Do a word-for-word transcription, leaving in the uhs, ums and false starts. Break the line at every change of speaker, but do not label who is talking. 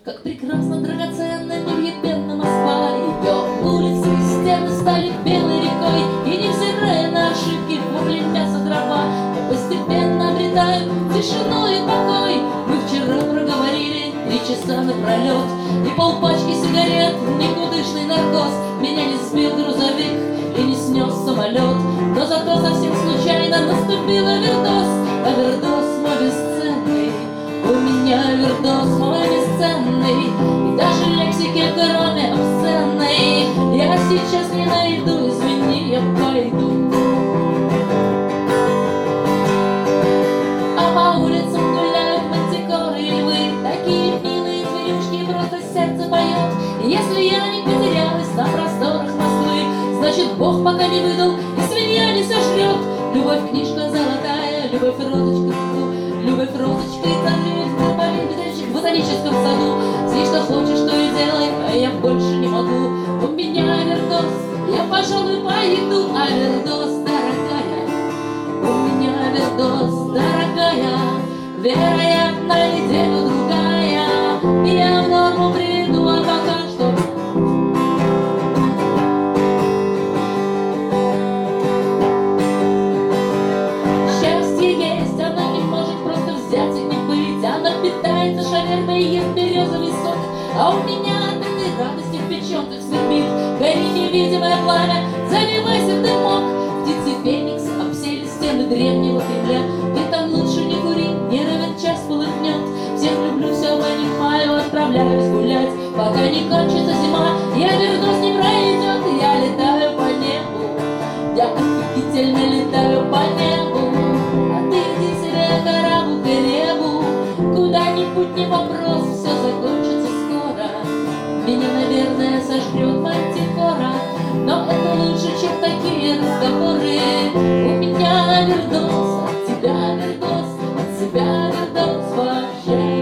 Как прекрасно, драгоценно, невъебенно Москва. Ее улицы и стены стали белой рекой, и невзирая на ошибки, пули, мясо, дрова, я постепенно обретаю тишину и покой. Мы вчера проговорили три часа напролет, и полпачки сигарет, никудышный наркоз. Меня не сбил грузовик и не снес самолет, но зато совсем случайно наступил овердоз. Овердоз мой бесценный, у меня овердоз мой бесценный, и даже лексики кроме обсценной я сейчас не найду, извини, я пойду. А по улицам гуляют мантикоры и львы, такие милые зверюшки, просто сердце поет. И если я не потерялась на просторах Москвы, значит, Бог пока не выдал, и свинья не сожрет. Любовь книжка золотая, любовь розочка, любовь розочка, и танцует в ботаническом саду. Здесь что хочешь, то и делай, а я больше не могу. У меня овердоз, я, пожалуй, пойду. Овердоз, дорогая, у меня овердоз, дорогая. Вероятно, неделю-другая я в норму приду, а пока что... Счастье есть, оно не может просто взять и не быть. Оно питается шавермой и ест березовый сок, а у меня от этой радости в печенках свербит. Гори невидимое пламя, заливайся в дымок. Птицы феникс обсели стены древнего Кремля. Ты там лучше не кури, не равен час полыхнет. Всех люблю, все понимаю, отправляюсь гулять. Пока не кончится зима, я вернусь, не пройдет. Я летаю по небу, я офигительно летаю по небу. А ты иди себе корабль к небу, куда-нибудь не вопрос, все закончится скоро. Меня, наверное, сожрет мантикора, но это лучше, чем такие разговоры. У меня овердоз, от тебя овердоз, от себя овердоз вообще.